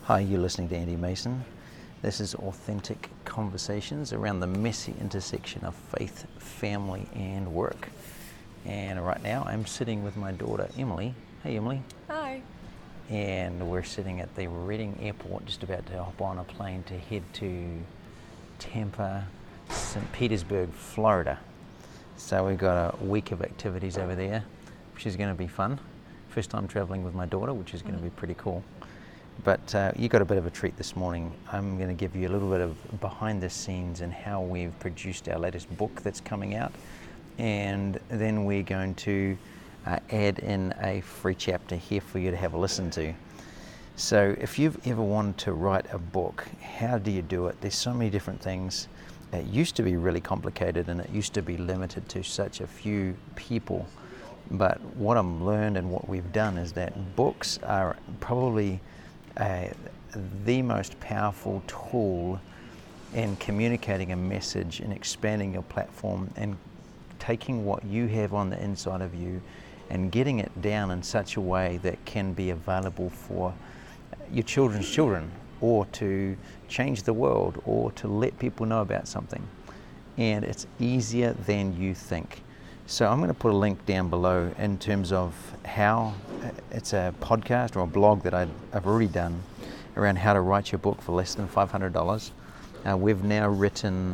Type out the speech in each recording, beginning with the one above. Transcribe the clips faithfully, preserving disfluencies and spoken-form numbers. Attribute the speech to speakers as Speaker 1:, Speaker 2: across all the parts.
Speaker 1: Hi, you're listening to Andy Mason. This is authentic conversations around the messy intersection of faith, family, and work. And right now I'm sitting with my daughter, Emily. Hey, Emily.
Speaker 2: Hi.
Speaker 1: And we're sitting at the Reading Airport, just about to hop on a plane to head to Tampa, Saint Petersburg, Florida. So we've got a week of activities over there, which is going to be fun. First time traveling with my daughter, which is going to be pretty cool. But uh, you got a bit of a treat this morning. I'm going to give you a little bit of behind the scenes and how we've produced our latest book that's coming out. And then we're going to uh, add in a free chapter here for you to have a listen to. So if you've ever wanted to write a book, how do you do it? There's so many different things. It used to be really complicated and it used to be limited to such a few people. But what I've learned and what we've done is that books are probably Uh, the most powerful tool in communicating a message and expanding your platform and taking what you have on the inside of you and getting it down in such a way that can be available for your children's children, or to change the world, or to let people know about something. And it's easier than you think. So I'm going to put a link down below in terms of how it's a podcast or a blog that I've already done around how to write your book for less than five hundred dollars. Uh, we've now written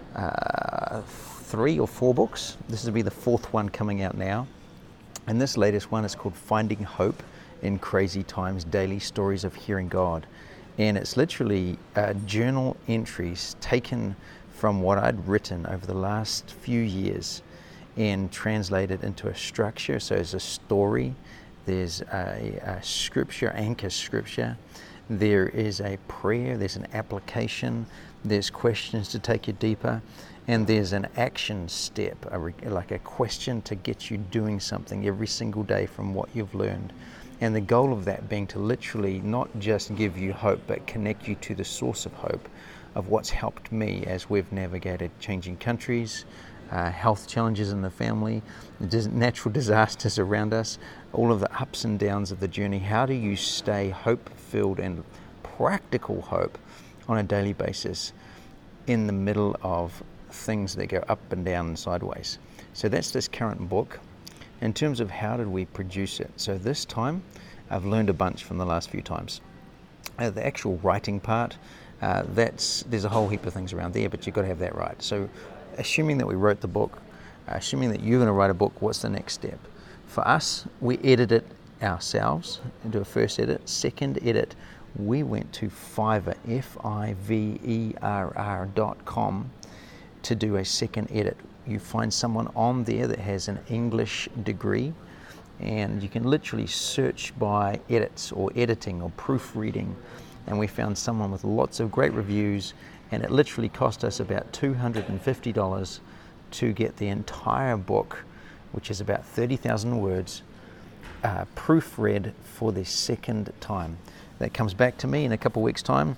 Speaker 1: uh, three or four books. This will be the fourth one coming out now. And this latest one is called Finding Hope in Crazy Times, Daily Stories of Hearing God. And it's literally uh, journal entries taken from what I'd written over the last few years and translated into a structure. So there's a story, there's a, a scripture, anchor scripture, there is a prayer, there's an application, there's questions to take you deeper, and there's an action step, a re, like a question to get you doing something every single day from what you've learned. And the goal of that being to literally not just give you hope, but connect you to the source of hope of what's helped me as we've navigated changing countries, Uh, health challenges in the family, natural disasters around us, all of the ups and downs of the journey. How do you stay hope-filled and practical hope on a daily basis in the middle of things that go up and down and sideways? So that's this current book. In terms of how did we produce it? So this time, I've learned a bunch from the last few times. Uh, the actual writing part, uh, that's there's a whole heap of things around there, but you've got to have that right. So assuming that we wrote the book, assuming that you're going to write a book, what's the next step? For us, we edit it ourselves and do a first edit. Second edit, we went to Fiverr, F I V E R R dot com to do a second edit. You find someone on there that has an English degree, and you can literally search by edits or editing or proofreading. And we found someone with lots of great reviews, and it literally cost us about two hundred fifty dollars to get the entire book, which is about thirty thousand words, uh, proofread for the second time. That comes back to me in a couple of weeks' time.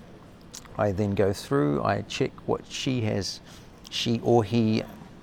Speaker 1: I then go through, I check what she has, she or he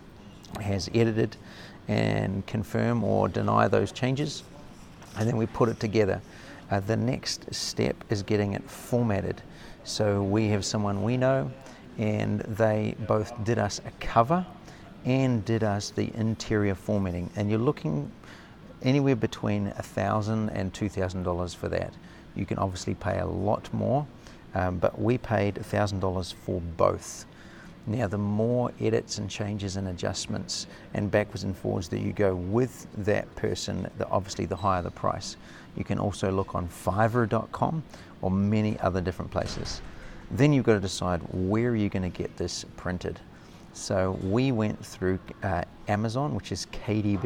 Speaker 1: has edited, and confirm or deny those changes, and then we put it together. Uh, the next step is getting it formatted. So we have someone we know, and they both did us a cover and did us the interior formatting. And you're looking anywhere between a thousand and two thousand dollars for that. You can obviously pay a lot more, um, but we paid a thousand dollars for both. Now, the more edits and changes and adjustments and backwards and forwards that you go with that person, the, obviously the higher the price. You can also look on Fiverr dot com or many other different places. Then you've got to decide where you're going to get this printed. So we went through uh, Amazon, which is k d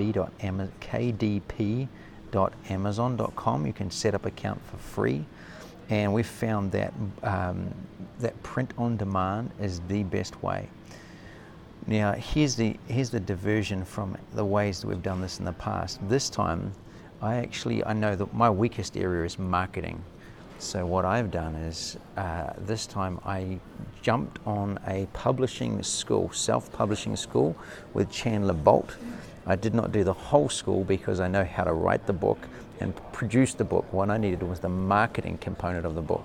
Speaker 1: p dot amazon dot com. You can set up an account for free. And we found that um, that print on demand is the best way. Now, here's the here's the diversion from the ways that we've done this in the past. This time, I actually I know that my weakest area is marketing. So what I've done is uh, this time I jumped on a publishing school, self-publishing school with Chandler Bolt. I did not do the whole school because I know how to write the book and produce the book. What I needed was the marketing component of the book.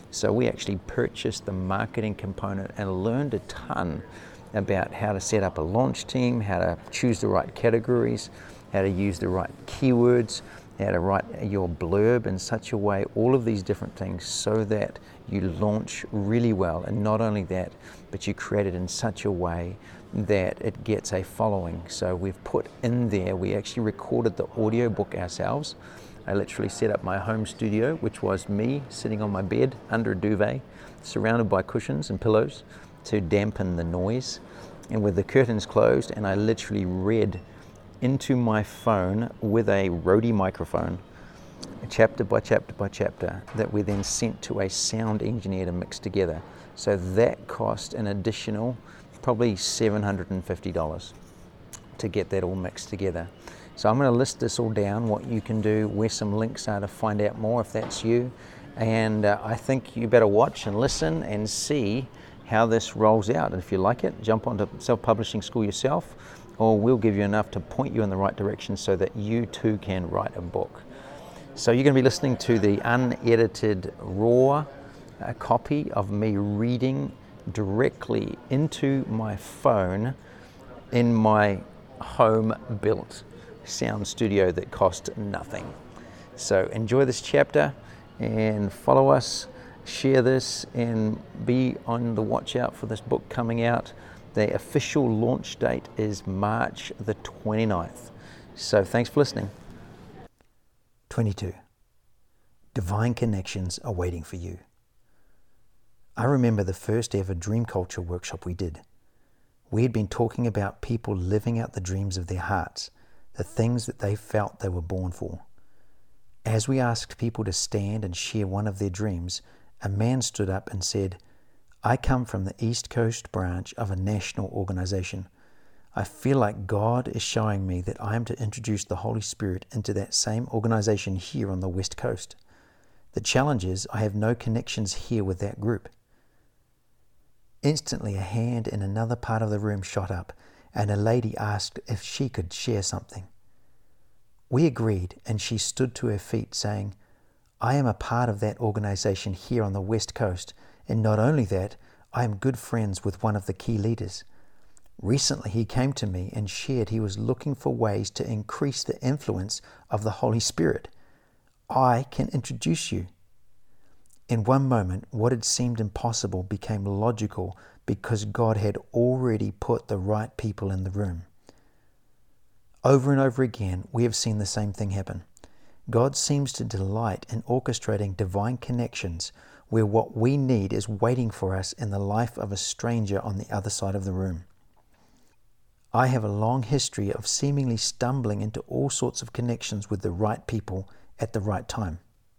Speaker 1: So we actually purchased the marketing component and learned a ton about how to set up a launch team, how to choose the right categories, how to use the right keywords, how to write your blurb in such a way, all of these different things, so that you launch really well. And not only that, but you create it in such a way that it gets a following. So we've put in there, we actually recorded the audio book ourselves. I literally set up my home studio, which was me sitting on my bed under a duvet, surrounded by cushions and pillows to dampen the noise, and with the curtains closed, and I literally read into my phone with a Rode microphone, chapter by chapter by chapter, that we then sent to a sound engineer to mix together. So that cost an additional probably seven hundred fifty dollars to get that all mixed together. So I'm going to list this all down, what you can do, where some links are to find out more if that's you. And uh, I think you better watch and listen and see how this rolls out. And if you like it, jump onto Self-Publishing School yourself, or we'll give you enough to point you in the right direction so that you too can write a book. So you're going to be listening to the unedited, raw uh, copy of me reading directly into my phone in my home-built sound studio that cost nothing. So enjoy this chapter and follow us, share this, and be on the watch out for this book coming out. The official launch date is March the twenty-ninth. So thanks for listening. twenty-two. Divine connections are waiting for you. I remember the first ever Dream Culture workshop we did. We had been talking about people living out the dreams of their hearts, the things that they felt they were born for. As we asked people to stand and share one of their dreams, a man stood up and said, "I come from the East Coast branch of a national organization. I feel like God is showing me that I am to introduce the Holy Spirit into that same organization here on the West Coast. The challenge is I have no connections here with that group." Instantly, a hand in another part of the room shot up, and a lady asked if she could share something. We agreed, and she stood to her feet saying, "I am a part of that organization here on the West Coast, and not only that, I am good friends with one of the key leaders. Recently, he came to me and shared he was looking for ways to increase the influence of the Holy Spirit. I can introduce you." In one moment, what had seemed impossible became logical because God had already put the right people in the room. Over and over again, we have seen the same thing happen. God seems to delight in orchestrating divine connections where what we need is waiting for us in the life of a stranger on the other side of the room. I have a long history of seemingly stumbling into all sorts of connections with the right people at the right time.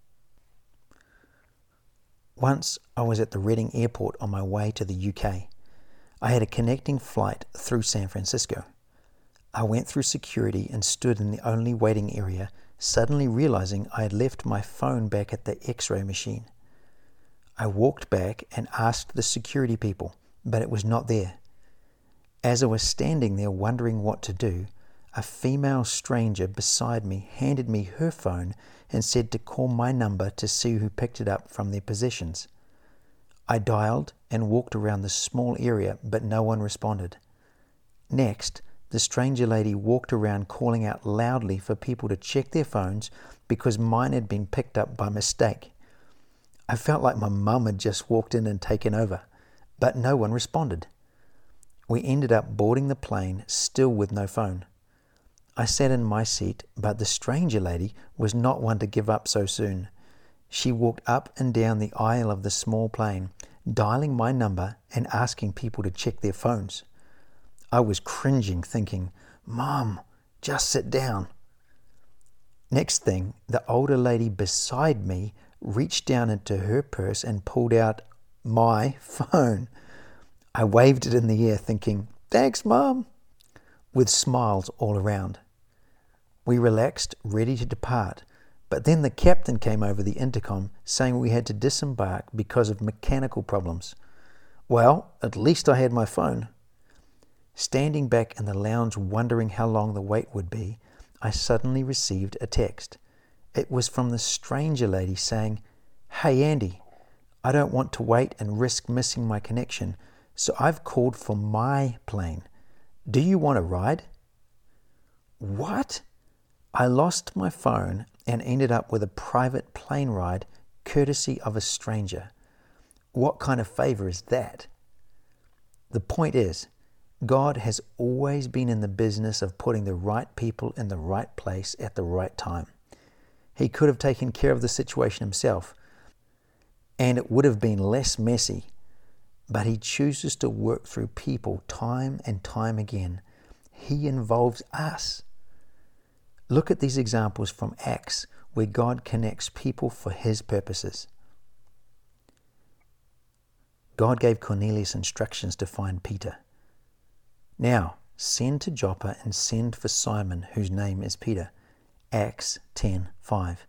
Speaker 1: Once I was at the Reading Airport on my way to the U K. I had a connecting flight through San Francisco. I went through security and stood in the only waiting area, suddenly realizing I had left my phone back at the X-ray machine. I walked back and asked the security people, but it was not there. As I was standing there wondering what to do, a female stranger beside me handed me her phone and said to call my number to see who picked it up from their possessions. I dialed and walked around the small area, but no one responded. Next, the stranger lady walked around calling out loudly for people to check their phones because mine had been picked up by mistake. I felt like my mum had just walked in and taken over, but no one responded. We ended up boarding the plane, still with no phone. I sat in my seat, but the stranger lady was not one to give up so soon. She walked up and down the aisle of the small plane, dialing my number and asking people to check their phones. I was cringing, thinking, "Mom, just sit down." Next thing, the older lady beside me reached down into her purse and pulled out my phone. I waved it in the air, thinking, "Thanks, Mom," with smiles all around. We relaxed, ready to depart, but then the captain came over the intercom saying we had to disembark because of mechanical problems. Well, at least I had my phone. Standing back in the lounge wondering how long the wait would be, I suddenly received a text. It was from the stranger lady saying, "Hey Andy,
Speaker 2: I don't want to wait and risk missing my connection, so I've called for my plane. Do you want a ride? What? I lost my phone and ended up with a private plane ride courtesy of a stranger. What kind of favor is that? The point is, God has always been in the business of putting the right people in the right place at the right time. He could have taken care of the situation himself, and it would have been less messy, but he chooses to work through people time and time again. He involves us. Look at these examples from Acts where God connects people for his purposes. God gave Cornelius instructions to find Peter. Now, send to Joppa and send for Simon, whose name is Peter. Acts ten five.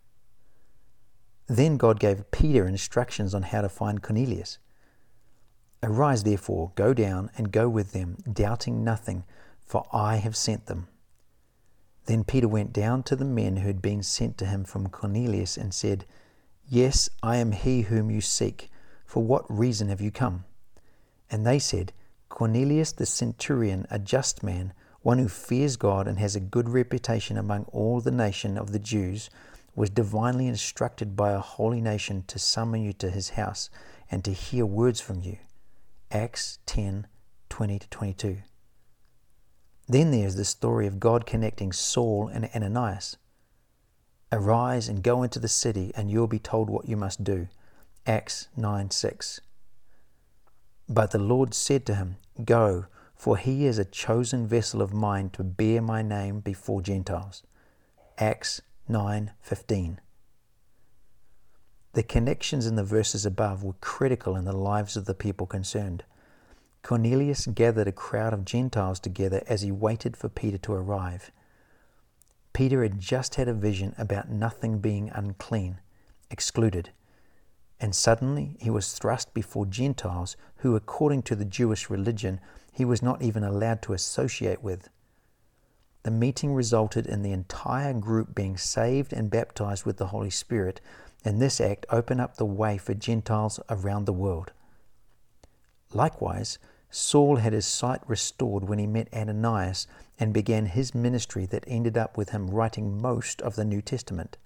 Speaker 2: Then God gave Peter instructions on how to find Cornelius. Arise, therefore, go down and go with them, doubting nothing, for I have sent them. Then Peter went down to the men who had been sent to him from Cornelius and said, Yes, I am he whom you seek. For what reason have you come? And they said, Cornelius the centurion, a just man, one who fears God and has a good reputation among all the nation of the Jews, was divinely instructed by a holy nation to summon you to his house and to hear words from you. Acts ten twenty to twenty-two. Then there's the story of God connecting Saul and Ananias. Arise and go into the city, and you'll be told what you must do. Acts nine six. But the Lord said to him, Go, for he is a chosen vessel of mine to bear my name before Gentiles. Acts nine fifteen. The connections in the verses above were critical in the lives of the people concerned. Cornelius gathered a crowd of Gentiles together as he waited for Peter to arrive. Peter had just had a vision about nothing being unclean, excluded, and suddenly he was thrust before Gentiles who, according to the Jewish religion, he was not even allowed to associate with. The meeting resulted in the entire group being saved and baptized with the Holy Spirit, and this act opened up the way for Gentiles around the world. Likewise, Saul had his sight restored when he met Ananias and began his ministry that ended up with him writing most of the New Testament.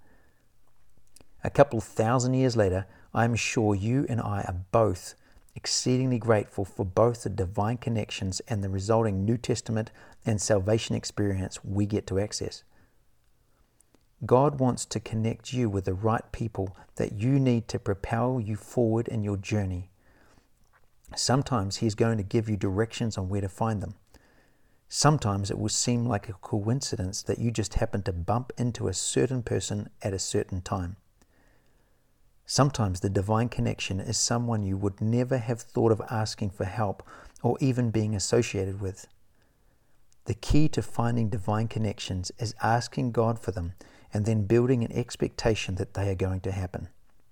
Speaker 2: A couple thousand years later, I am sure you and I are both exceedingly grateful for both the divine connections and the resulting New Testament and salvation experience we get to access. God wants to connect you with the right people that you need to propel you forward in your journey. Sometimes He's going to give you directions on where to find them. Sometimes it will seem like a coincidence that you just happen to bump into a certain person at a certain time. Sometimes the divine connection is someone you would never have thought of asking for help or even being associated with. The key to finding divine connections is asking God for them and then building an expectation that they are going to happen.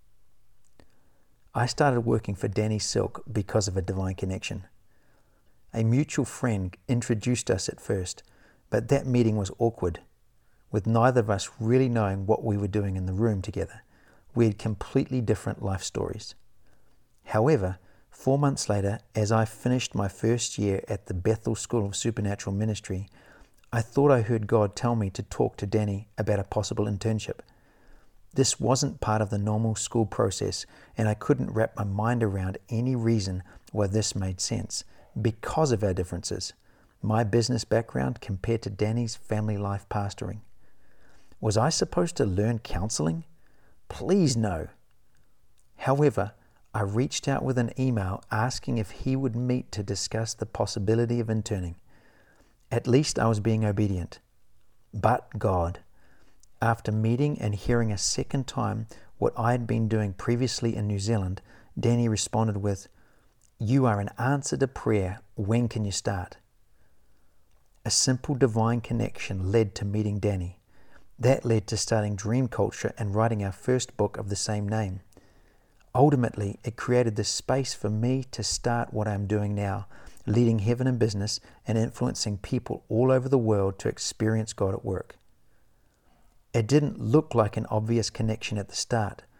Speaker 2: I started working for Danny Silk because of a divine connection. A mutual friend introduced us at first, but that meeting was awkward, with neither of us really knowing what we were doing in the room together. We had completely different life stories. However, four months later, as I finished my first year at the Bethel School of Supernatural Ministry, I thought I heard God tell me to talk to Danny about a possible internship. This wasn't part of the normal school process, and I couldn't wrap my mind around any reason why this made sense because of our differences, my business background compared to Danny's family life pastoring. Was I supposed to learn counseling? Please no. However, I reached out with an email asking if he would meet to discuss the possibility of interning. At least I was being obedient. But God, after meeting and hearing a second time what I had been doing previously in New Zealand, Danny responded with, "You are an answer to prayer. When can you start?" A simple divine connection led to meeting Danny. That led to starting Dream Culture and writing our first book of the same name. Ultimately, it created the space for me to start what I am doing now, leading Heaven in Business and influencing people all over the world to experience God at work. It didn't look like an obvious connection at the start,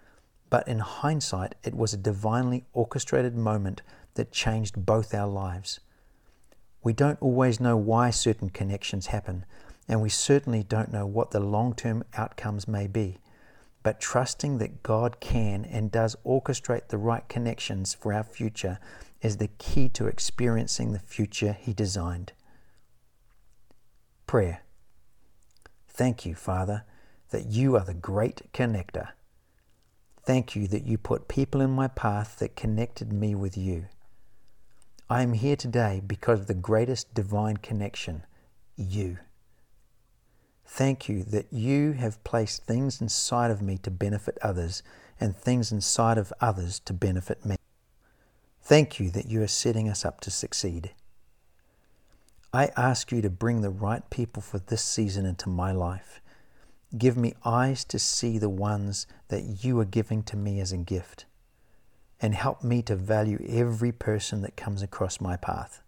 Speaker 2: But in hindsight, it was a divinely orchestrated moment that changed both our lives. We don't always know why certain connections happen, and we certainly don't know what the long-term outcomes may be. But trusting that God can and does orchestrate the right connections for our future is the key to experiencing the future He designed. Prayer. Thank you, Father, that you are the great connector. Thank you that you put people in my path that connected me with you. I am here today because of the greatest divine connection, you. Thank you that you have placed things inside of me to benefit others and things inside of others to benefit me. Thank you that you are setting us up to succeed. I ask you to bring the right people for this season into my life. Give me eyes to see the ones that you are giving to me as a gift, and help me to value every person that comes across my path.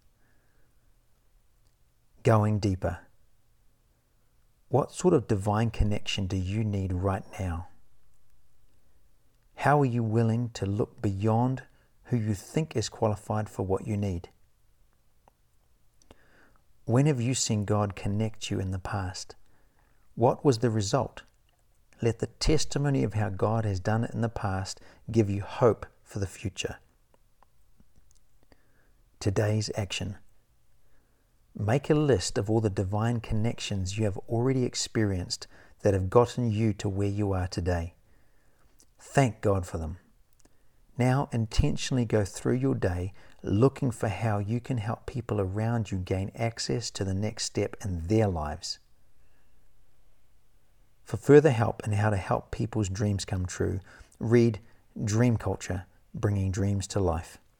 Speaker 2: Going deeper. What sort of divine connection do you need right now? How are you willing to look beyond who you think is qualified for what you need? When have you seen God connect you in the past? What was the result? Let the testimony of how God has done it in the past give you hope for the future. Today's action. Make a list of all the divine connections you have already experienced that have gotten you to where you are today. Thank God for them. Now intentionally go through your day looking for how you can help people around you gain access to the next step in their lives. For further help in how to help people's dreams come true, read Dream Culture, Bringing Dreams to Life.